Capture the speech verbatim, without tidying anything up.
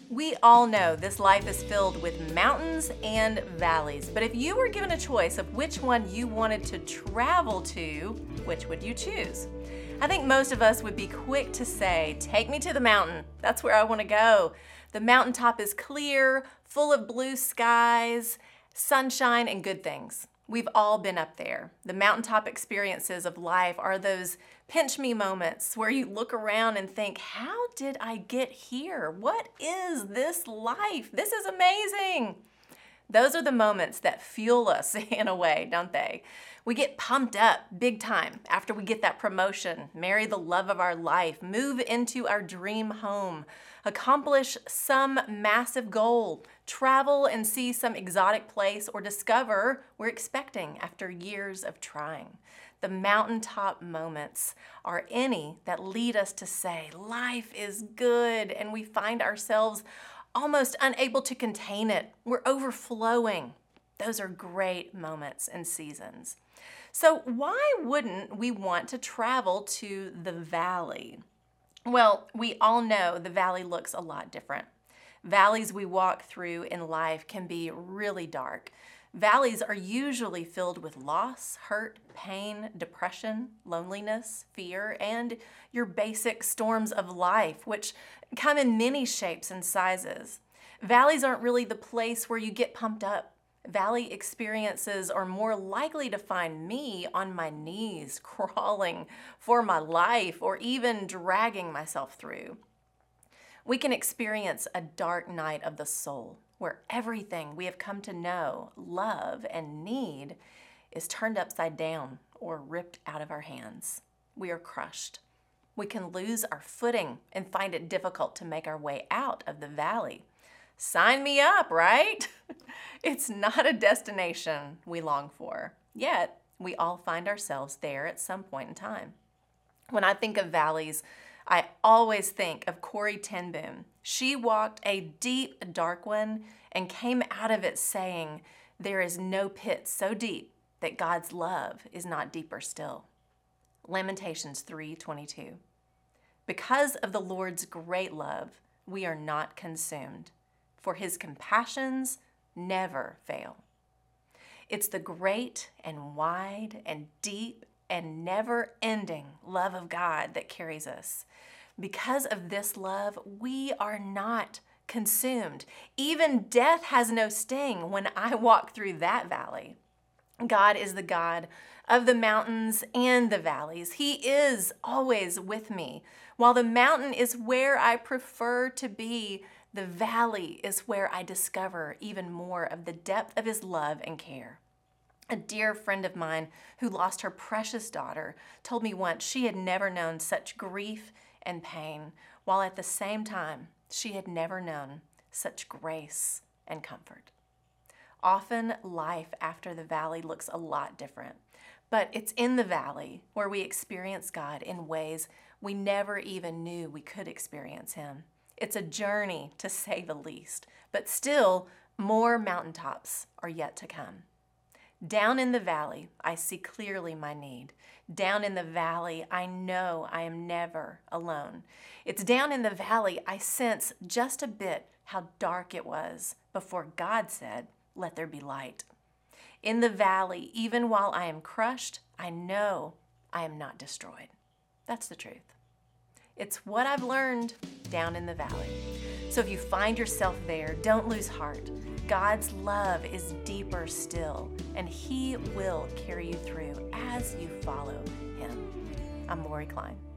We all know this life is filled with mountains and valleys, but if you were given a choice of which one you wanted to travel to, which would you choose? I think most of us would be quick to say, take me to the mountain. That's where I want to go. The mountaintop is clear, full of blue skies, sunshine, and good things. We've all been up there. The mountaintop experiences of life are those pinch me moments where you look around and think, how did I get here? What is this life? This is amazing. Those are the moments that fuel us in a way, don't they? We get pumped up big time after we get that promotion, marry the love of our life, move into our dream home, accomplish some massive goal, travel and see some exotic place, or discover we're expecting after years of trying. The mountaintop moments are any that lead us to say, life is good, and we find ourselves almost unable to contain it. We're overflowing. Those are great moments and seasons. So why wouldn't we want to travel to the valley? Well, we all know the valley looks a lot different. Valleys we walk through in life can be really dark. Valleys are usually filled with loss, hurt, pain, depression, loneliness, fear, and your basic storms of life, which come in many shapes and sizes. Valleys aren't really the place where you get pumped up. Valley experiences are more likely to find me on my knees, crawling for my life, or even dragging myself through. We can experience a dark night of the soul, where everything we have come to know, love, and need is turned upside down or ripped out of our hands. We are crushed. We can lose our footing and find it difficult to make our way out of the valley. Sign me up, right? It's not a destination we long for, yet we all find ourselves there at some point in time. When I think of valleys, I always think of Corrie ten Boom. She walked a deep, dark one and came out of it saying, there is no pit so deep that God's love is not deeper still. Lamentations three twenty-two. Because of the Lord's great love, we are not consumed, for his compassions never fail. It's the great and wide and deep and never-ending love of God that carries us. Because of this love, we are not consumed. Even death has no sting when I walk through that valley. God is the God of the mountains and the valleys. He is always with me. While the mountain is where I prefer to be, the valley is where I discover even more of the depth of his love and care. A dear friend of mine who lost her precious daughter told me once she had never known such grief and pain, while at the same time she had never known such grace and comfort. Often life after the valley looks a lot different, but it's in the valley where we experience God in ways we never even knew we could experience him. It's a journey, to say the least, but still more mountaintops are yet to come. Down in the valley, I see clearly my need. Down in the valley, I know I am never alone. It's down in the valley I sense just a bit how dark it was before God said, let there be light. In the valley, even while I am crushed, I know I am not destroyed. That's the truth. It's what I've learned down in the valley. So if you find yourself there, don't lose heart. God's love is deeper still, and he will carry you through as you follow him. I'm Lori Klein.